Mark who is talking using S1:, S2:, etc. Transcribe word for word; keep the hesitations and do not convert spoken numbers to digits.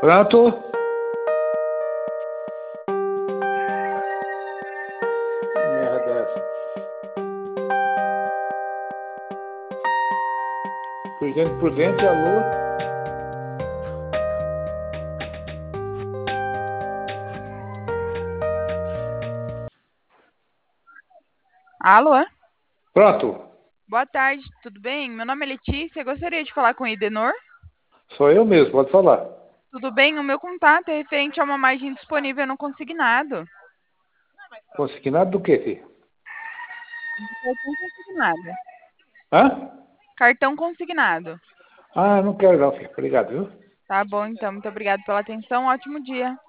S1: Pronto? Merda essa. Por dentro, por dentro, alô?
S2: Alô?
S1: Pronto.
S2: Boa tarde, tudo bem? Meu nome é Letícia, gostaria de falar com o Idenor.
S1: Sou eu mesmo, pode falar.
S2: Tudo bem? O meu contato é referente a uma margem disponível no consignado.
S1: Consignado do quê, filho?
S2: Cartão consignado.
S1: Hã?
S2: Cartão consignado.
S1: Ah, não quero não, filho. Obrigado, viu?
S2: Tá bom, então. Muito obrigado pela atenção. Ótimo dia.